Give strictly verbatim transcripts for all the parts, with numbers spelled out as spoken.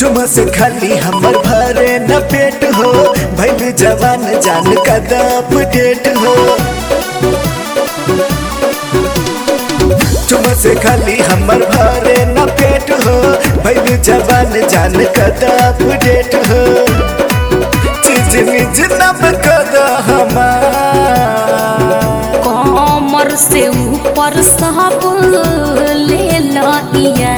तुम से खाली हमर भरे न पेट हो, भइल जवान जान कदा अपडेट हो। तुम से खाली हमर भरे न पेट हो, भइल जवान जान कदा अपडेट हो। चीज निज नब कदा हमार कमर से ऊपर सब ले लिया,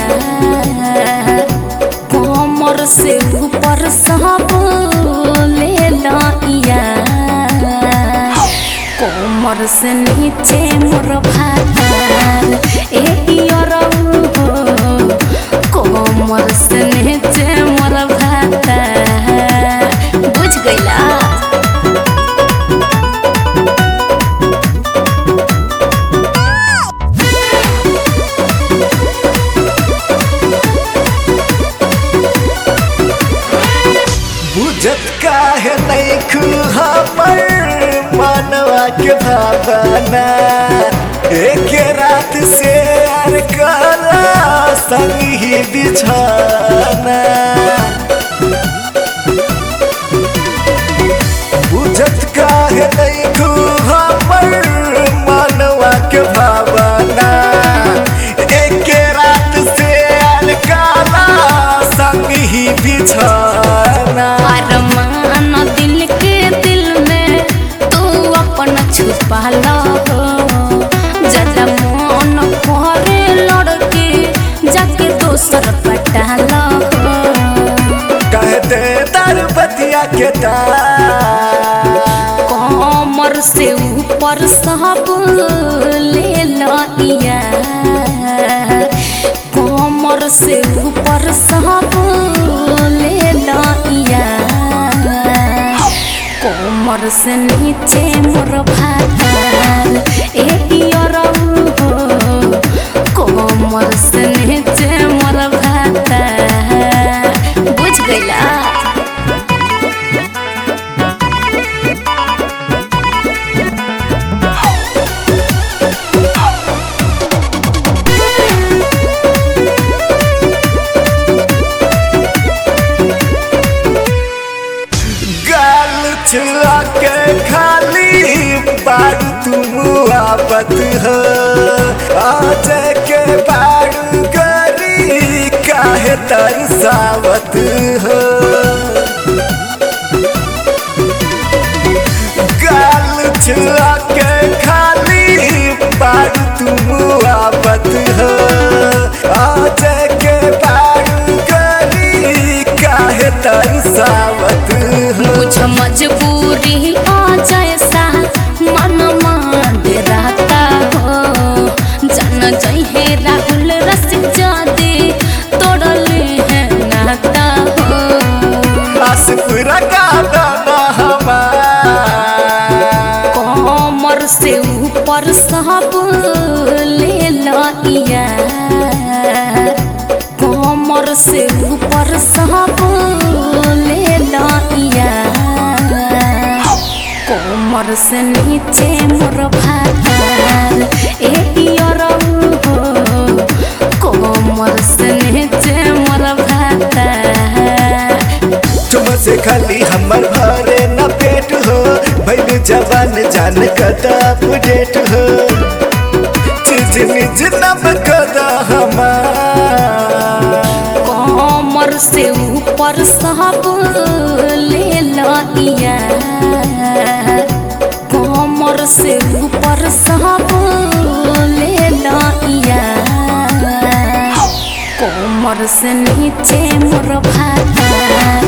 कमर से ऊपर सब ले लिया, कमर से नीचे मोर भातार ए रऊ हो, कमर से नीचे मोर भातार। बुझ गइला? बुझत काहे नइखु हमर मनवा के भावना, एक रात से यार कला संग ही बिछाना। बुझत काहे नइखु हमर मनवा के भावना, एक रात से यार कला संग ही बिछाना। अरमान दिल के दिल में तू अपना छुपा लो, जदा मन करे लड़के जाके दोसर पटा लो। कहते दर बतिया के तार कमर से ऊपर सब ले लिया, कमर से ऊपर सब ले लिया, कमर से नीचे मोर भातार ए रऊ हो, कमर से नीचे मोर भातार। बुझ गइला? छुआ के खाली बारू तुम आबत हो, आज के बारू गरी काहे तरसावत हो। गाल छुआ के खाली बारू तुम आबत हो, आज के बारू गरी काहे तरसावत हो। मुझ मजबूरी आ जैसा मन मान रहता हो, जान जइहे राहुल रसिक जादे तोड़ले है नाता हो। आस पूरा गाना हमार कमर से ऊपर सब ले लिया, कमर से ऊपर सब ले लिया, कमर से नीचे मोर भातार ए रऊ हो, कमर से नीचे मोर भातार। तुम से खाली हमर भरे न पेट हो, भइल जवान जान कदा अपडेट हो। चीज निज नब कदा हमार कमर से ऊपर सब ले लिया, कमर से ऊपर सब ले लिया, कमर से नीचे मोर भातार